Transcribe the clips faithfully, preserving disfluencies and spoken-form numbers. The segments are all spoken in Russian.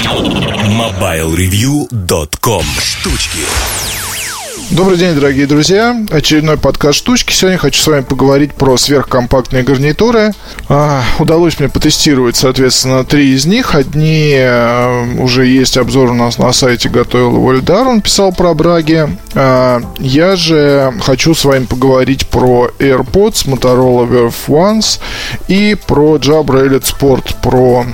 мобайл ревью точка ком. Штучки. Добрый день, дорогие друзья. Очередной подкаст «Штучки». Сегодня хочу с вами поговорить про сверхкомпактные гарнитуры. а, Удалось мне потестировать, соответственно, три из них. Одни а, уже есть обзор у нас на сайте, готовил его Эльдар, он писал про браги. а, Я же хочу с вами поговорить про AirPods Motorola Verve Ones и про Jabra Elite Sport Pro.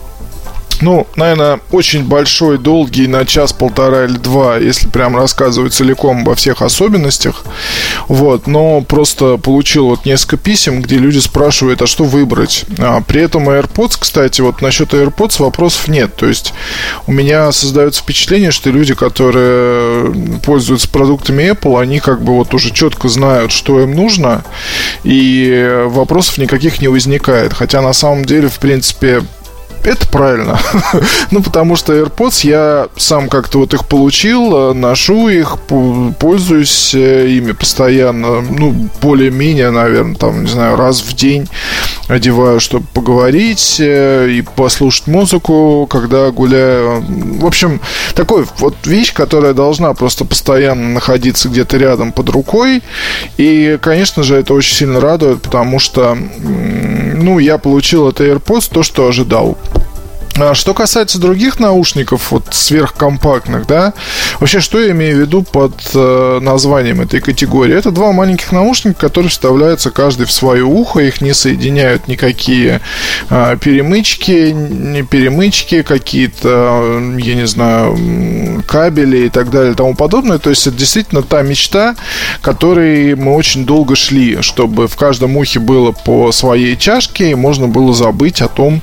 Ну, наверное, очень большой, долгий, на час-полтора или два, если прям рассказывать целиком обо всех особенностях. Вот, но просто получил вот несколько писем, где люди спрашивают, а что выбрать. А, при этом AirPods, кстати, вот насчет AirPods вопросов нет. То есть у меня создается впечатление, что люди, которые пользуются продуктами Apple, они как бы вот уже четко знают, что им нужно, и вопросов никаких не возникает. Хотя на самом деле, в принципе, это правильно. Ну, потому что AirPods я сам как-то вот их получил, ношу их, пользуюсь ими постоянно. Ну, более-менее, наверное, там, не знаю, раз в день одеваю, чтобы поговорить и послушать музыку, когда гуляю. В общем, такой вот вещь, которая должна просто постоянно находиться где-то рядом под рукой. И, конечно же, это очень сильно радует, потому что, ну, я получил от AirPods то, что ожидал. Что касается других наушников, вот сверхкомпактных, да, вообще, что я имею в виду под э, названием этой категории? Это два маленьких наушника, которые вставляются каждый в свое ухо, их не соединяют никакие э, перемычки, не перемычки, какие-то, я не знаю, кабели и так далее и тому подобное. То есть это действительно та мечта, которой мы очень долго шли, чтобы в каждом ухе было по своей чашке, и можно было забыть о том,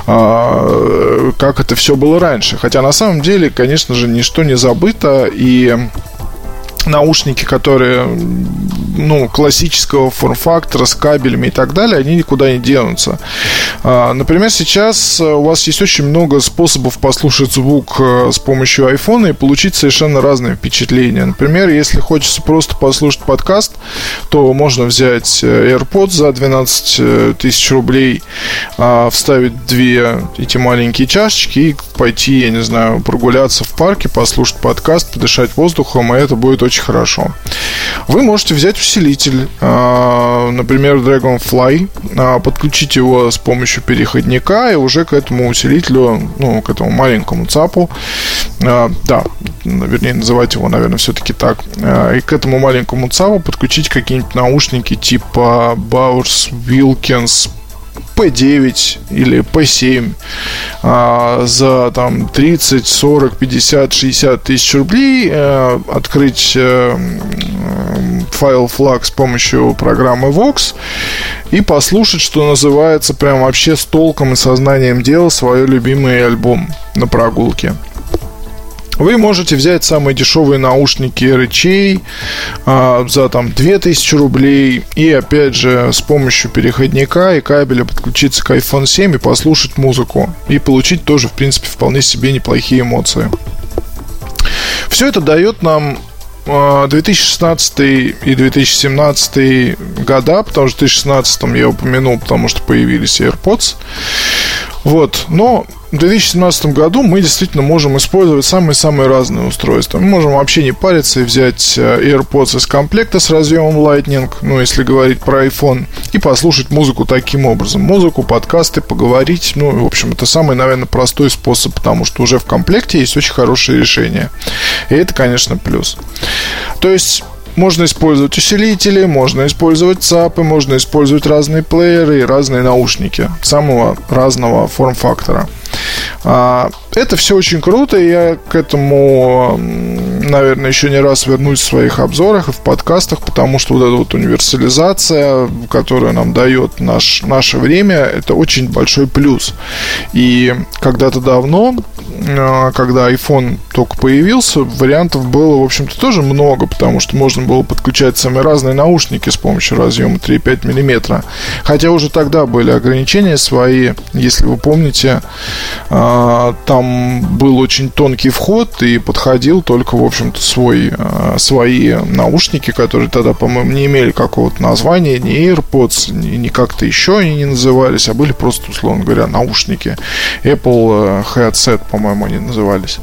э, как это все было раньше. Хотя на самом деле, конечно же, ничто не забыто. И наушники, которые, ну, классического форм-фактора с кабелями и так далее, они никуда не денутся. Например, сейчас у вас есть очень много способов послушать звук с помощью айфона и получить совершенно разные впечатления. Например, если хочется просто послушать подкаст, то можно взять AirPods за двенадцать тысяч рублей, вставить две эти маленькие чашечки и пойти, я не знаю, прогуляться в парке, послушать подкаст, подышать воздухом, и это будет очень очень хорошо. Вы можете взять усилитель, например, Dragonfly, подключить его с помощью переходника и уже к этому усилителю, ну, к этому маленькому цапу, да, вернее, называть его, наверное, все-таки так, и к этому маленькому цапу подключить какие-нибудь наушники типа Bowers Wilkins пи девять или пи семь а, за там тридцать, сорок, пятьдесят, шестьдесят тысяч рублей, э, открыть э, файл флаг с помощью программы Vox и послушать, что называется, прям вообще с толком и сознанием дела свой любимый альбом на прогулке. Вы можете взять самые дешевые наушники рычей а, за там две тысячи рублей и, опять же, с помощью переходника и кабеля подключиться к айфон семь и послушать музыку. И получить тоже, в принципе, вполне себе неплохие эмоции. Все это дает нам две тысячи шестнадцатый и две тысячи семнадцатый года, потому что в две тысячи шестнадцатом я упомянул, потому что появились AirPods. Вот, но в две тысячи семнадцатом году мы действительно можем использовать самые-самые разные устройства. Мы можем вообще не париться и взять AirPods из комплекта с разъемом Lightning, ну, если говорить про iPhone, и послушать музыку таким образом. Музыку, подкасты, поговорить. Ну, в общем, это самый, наверное, простой способ, потому что уже в комплекте есть очень хорошие решения. И это, конечно, плюс. То есть можно использовать усилители, можно использовать цапы, можно использовать разные плееры и разные наушники самого разного форм-фактора. Это все очень круто, и я к этому, наверное, еще не раз вернусь в своих обзорах и в подкастах, потому что вот эта вот универсализация, которую нам дает наш, наше время, это очень большой плюс. И когда-то давно, когда iPhone только появился, вариантов было, в общем-то, тоже много, потому что можно было подключать самые разные наушники с помощью разъема три и пять миллиметра. Хотя уже тогда были ограничения свои, если вы помните, там был очень тонкий вход и подходил только, в общем-то, свой, свои наушники, которые тогда, по-моему, не имели какого-то названия, ни AirPods, ни, ни как-то еще они не назывались, а были просто, условно говоря, наушники. Apple Headset, по-моему, они назывались.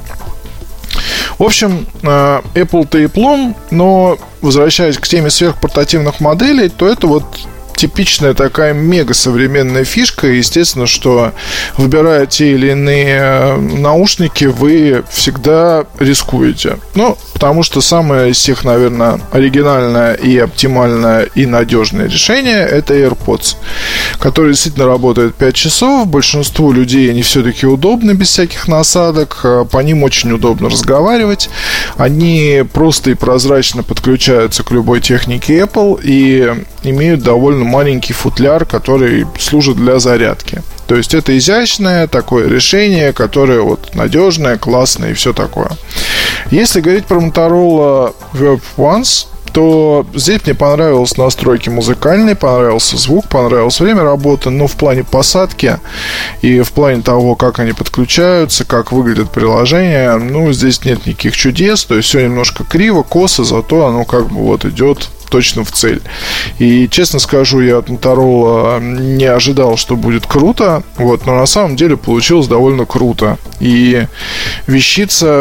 В общем, Apple-то Apple, но возвращаясь к теме сверхпортативных моделей, то это вот типичная такая мега современная фишка. Естественно, что выбирая те или иные наушники, вы всегда рискуете. Ну, потому что самое из всех, наверное, оригинальное и оптимальное и надежное решение — это AirPods, который действительно работает пять часов. Большинству людей они все-таки удобны, без всяких насадок. По ним очень удобно разговаривать. Они просто и прозрачно подключаются к любой технике Apple и имеют довольно маленький футляр, который служит для зарядки. То есть это изящное такое решение, которое вот надежное, классное и все такое. Если говорить про Motorola Verb One, то здесь мне понравились настройки музыкальные, понравился звук, понравилось время работы, но в плане посадки и в плане того, как они подключаются, как выглядит приложение, ну, здесь нет никаких чудес, то есть все немножко криво, косо, зато оно как бы вот идет точно в цель. И, честно скажу, я от Motorola не ожидал, что будет круто, вот, но на самом деле получилось довольно круто. И вещица,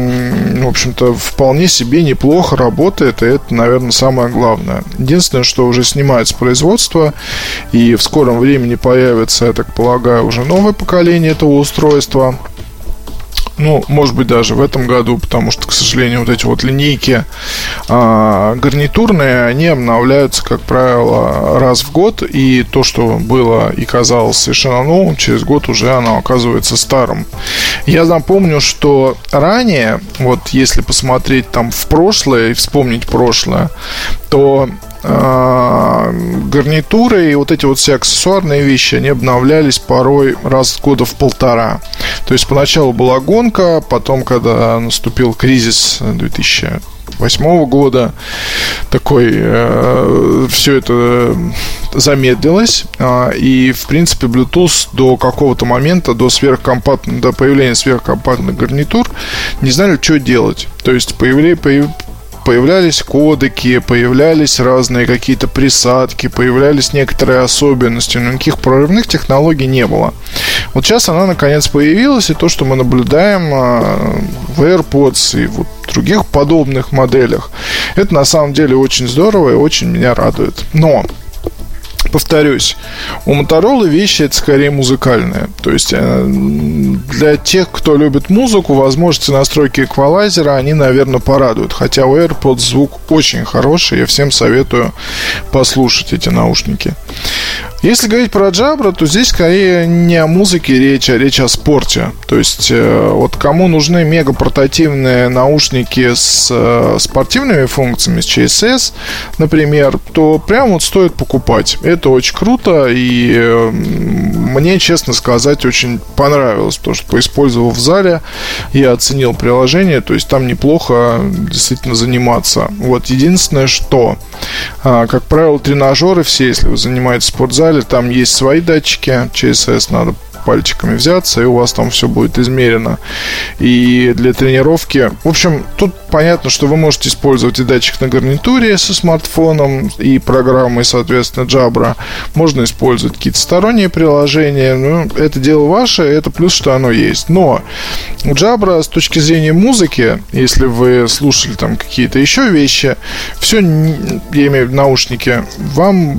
в общем-то, вполне себе неплохо работает, и это, наверное, самое главное. Единственное, что уже снимается производство, и в скором времени появится, я так полагаю, уже новое поколение этого устройства. Ну, может быть, даже в этом году, потому что, к сожалению, вот эти вот линейки а, гарнитурные, они обновляются, как правило, раз в год. И то, что было и казалось совершенно новым, через год уже оно оказывается старым. Я напомню, что ранее, вот если посмотреть там в прошлое и вспомнить прошлое, то а, гарнитуры и вот эти вот все аксессуарные вещи, они обновлялись порой раз в года в полтора. То есть поначалу была гонка, потом, когда наступил кризис две тысячи восьмого года, такой э, все это замедлилось, э, и в принципе Bluetooth до какого-то момента, до сверхкомпактных, до появления сверхкомпактных гарнитур не знали, что делать. То есть появлялись появ... появлялись кодеки, появлялись разные какие-то присадки, появлялись некоторые особенности, но никаких прорывных технологий не было. Вот сейчас она наконец появилась, и то, что мы наблюдаем в AirPods и в других подобных моделях, это на самом деле очень здорово и очень меня радует. Но повторюсь, у Motorola вещи это скорее музыкальные. То есть для тех, кто любит музыку, возможности настройки эквалайзера, они, наверное, порадуют. Хотя у AirPods звук очень хороший, я всем советую послушать эти наушники. Если говорить про Jabra, то здесь скорее не о музыке речь, а речь о спорте. То есть вот кому нужны мега портативные наушники с спортивными функциями, с си эс эс, например, то прям вот стоит покупать. Это очень круто, и мне, честно сказать, очень понравилось, потому что, поиспользовав в зале, я оценил приложение, то есть там неплохо действительно заниматься. Вот единственное, что, как правило, тренажеры все, если вы занимаетесь в спортзале, там есть свои датчики, си эс эс надо пальчиками взяться, и у вас там все будет измерено. И для тренировки, в общем, тут понятно, что вы можете использовать и датчик на гарнитуре со смартфоном, и программой, соответственно, Jabra. Можно использовать какие-то сторонние приложения. Ну, это дело ваше, это плюс, что оно есть. Но у Jabra с точки зрения музыки, если вы слушали там какие-то еще вещи, все, я имею в виду наушники, вам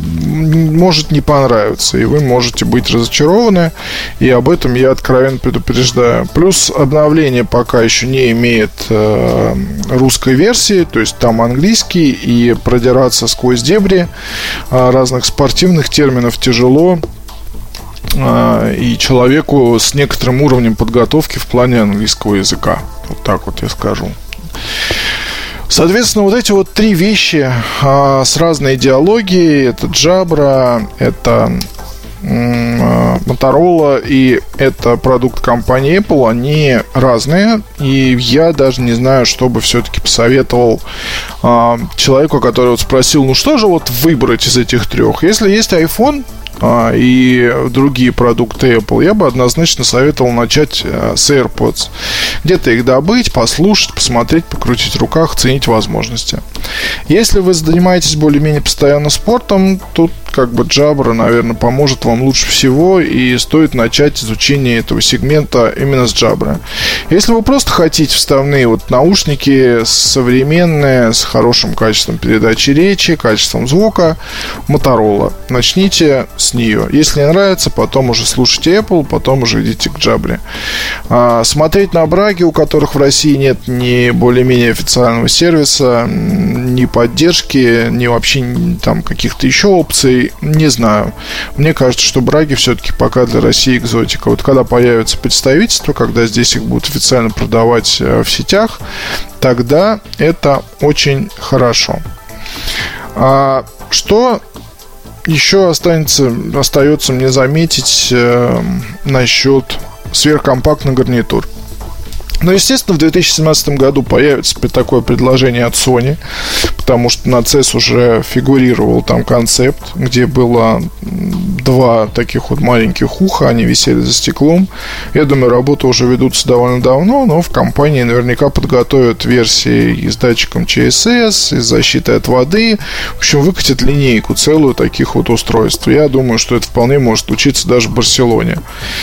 может не понравиться, и вы можете быть разочарованы, и об этом я откровенно предупреждаю. Плюс обновление пока еще не имеет э, русской версии, то есть там английский, и продираться сквозь дебри э, разных спортивных терминов тяжело, э, и человеку с некоторым уровнем подготовки в плане английского языка. Вот так вот я скажу. Соответственно, вот эти вот три вещи а, с разной идеологией. Это Jabra, это Motorola и это продукт компании Apple, они разные. И я даже не знаю, что бы все-таки посоветовал э, человеку, который вот спросил, ну что же вот выбрать из этих трех. Если есть iPhone и другие продукты Apple, я бы однозначно советовал начать с AirPods. Где-то их добыть, послушать, посмотреть, покрутить в руках, ценить возможности. Если вы занимаетесь более-менее постоянно спортом, тут как бы Jabra, наверное, поможет вам лучше всего, и стоит начать изучение этого сегмента именно с Jabra. Если вы просто хотите вставные вот наушники современные, с хорошим качеством передачи речи, качеством звука, Motorola, начните с нее. Если не нравится, потом уже слушайте Apple, потом уже идите к Jabra. А, смотреть на браги, у которых в России нет ни более-менее официального сервиса, ни поддержки, ни вообще там каких-то еще опций, не знаю. Мне кажется, что браги все-таки пока для России экзотика. Вот когда появится представительство, когда здесь их будут официально продавать в сетях, тогда это очень хорошо. А что еще останется, остается мне заметить э, насчет сверхкомпактных гарнитур? Ну, естественно, в две тысячи семнадцатом году появится такое предложение от Sony, потому что на си и эс уже фигурировал там концепт, где было два таких вот маленьких уха, они висели за стеклом. Я думаю, работы уже ведутся довольно давно, но в компании наверняка подготовят версии и с датчиком си эс эс, и с защитой от воды. В общем, выкатят линейку целую таких вот устройств. Я думаю, что это вполне может случиться даже в Барселоне.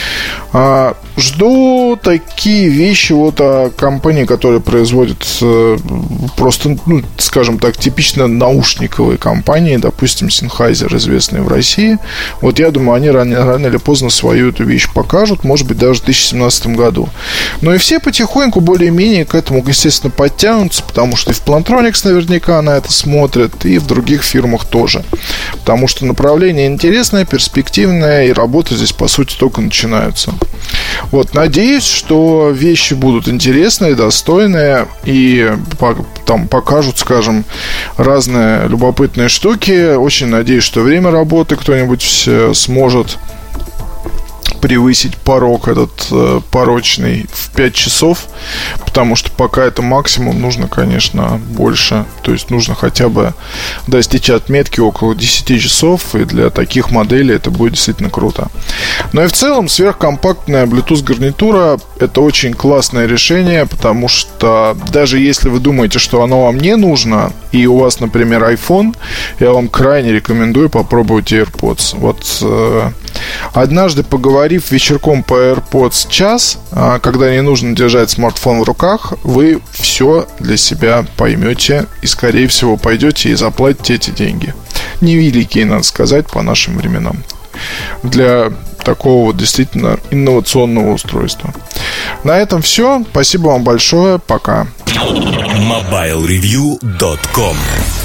А, жду такие вещи вот о компании, которая производит э, просто, ну, скажем так, типично наушниковые компании, допустим, Sennheiser, известные в России. Вот я думаю, они рано, рано или поздно свою эту вещь покажут, может быть, даже в две тысячи семнадцатом году. Но и все потихоньку более-менее к этому, естественно, подтянутся, потому что и в Plantronics наверняка на это смотрят, и в других фирмах тоже. Потому что направление интересное, перспективное, и работы здесь, по сути, только начинаются. Вот, надеюсь, что вещи будут интересные, достойные и там покажут, скажем, разные любопытные штуки. Очень надеюсь, что время работы кто-нибудь сможет превысить порог этот э, порочный в пять часов, потому что пока это максимум, нужно, конечно, больше. То есть нужно хотя бы достичь отметки около десять часов, и для таких моделей это будет действительно круто. Но и в целом сверхкомпактная Bluetooth гарнитура — это очень классное решение, потому что даже если вы думаете, что оно вам не нужно, и у вас, например, iPhone, я вам крайне рекомендую попробовать AirPods. Вот э, однажды, поговорив вечерком по AirPods час, когда не нужно держать смартфон в руках, вы все для себя поймете и, скорее всего, пойдете и заплатите эти деньги. Невеликие, надо сказать, по нашим временам, для такого вот действительно инновационного устройства. На этом все. Спасибо вам большое. Пока. мобайл ревью точка ком